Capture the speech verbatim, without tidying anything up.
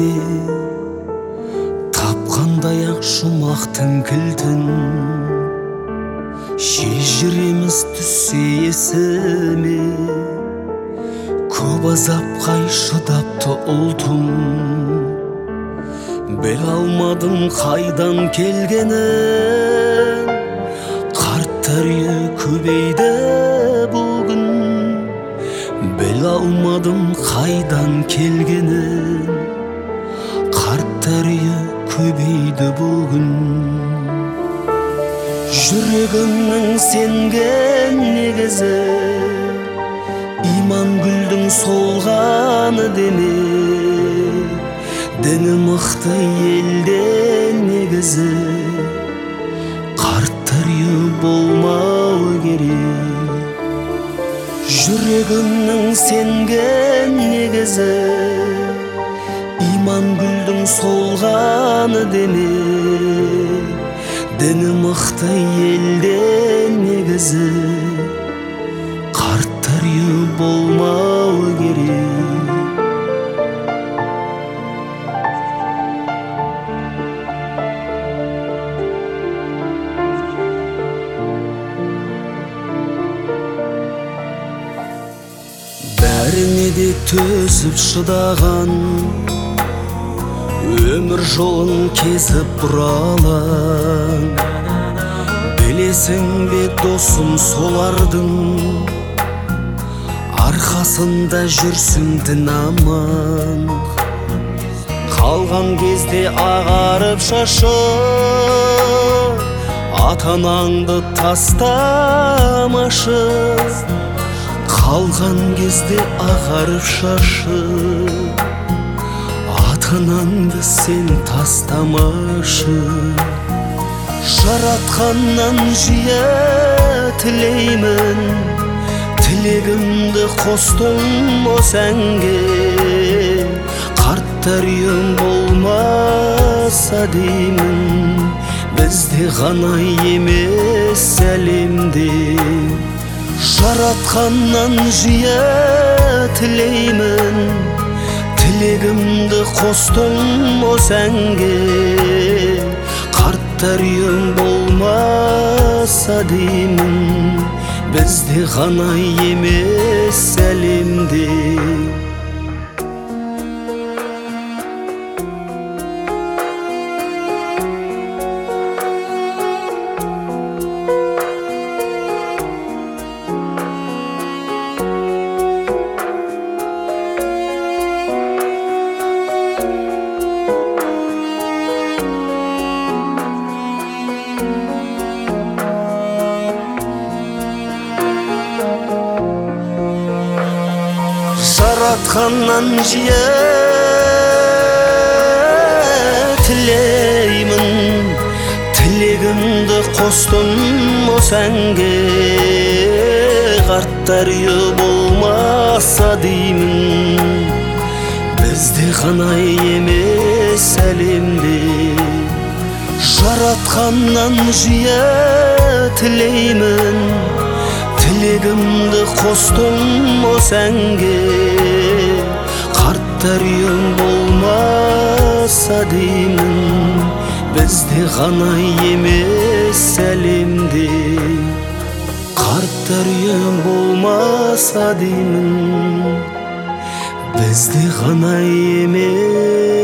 сені тапқандай-ақ жұмақтың кілтін шежіреміз түссе есіме көп азапқа шыдапты ұлтым біле алмадым қайдан келгенін қарттар үйі көбейді бүгін біле алмадым қайдан келгенін қарттар үйі көбейді бүгін жүрегімнің сенген негізі имангүлдің солғаны деме діні мықты елден негізі қарттар үйі болмауы керек жүрегімнің сенген негізі имангүлдің солғаны деме діні мықты елден негізі қарттар үйі болмауы керек бәріне де төзіп шыдаған өмір жолын кезіп бұралаң білесің бе досым солардың арқасында жүрсің дін аман қалған кезде ағарып шашы ата-анаңды тастамашы қалған кезде ағарып шашы ата-анаңды сен тастамашы жаратқаннан жиі тілеймін тілегімді қостым осы әнге қарттар үйім болмаса деймін бізде ғана емес әлемде жаратқаннан жиі тілеймін тілегімді қостым осы әнге қарттар үйім болмаса деймін бізде ғана емес әлемде жаратқаннан жиі тілеймін тілегімді қостым осы әнге қарттар үйі болмаса деймін бізде ғана емес әлемде жаратқаннан жиі тілеймін тілегімді қостым осы әнге қарттар үйім болмаса деймін бізде ғана емес әлемде қарттар үйім болмаса деймін бізде ғана емес